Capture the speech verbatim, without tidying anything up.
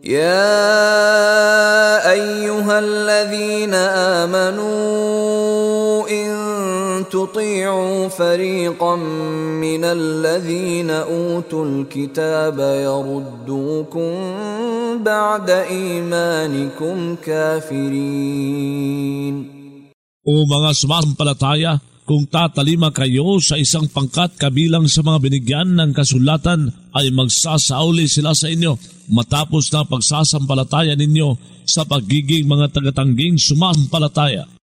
يا أيها الذين آمنوا إن تطيعوا فريقا من الذين أوتوا الكتاب يردوكم بعد إيمانكم كافرين. O mga sumasampalataya, kung tatalima kayo sa isang pangkat kabilang sa mga binigyan ng kasulatan, ay magsasauli sila sa inyo matapos na pagsasampalataya ninyo sa pagiging mga tagatangging sumasampalataya.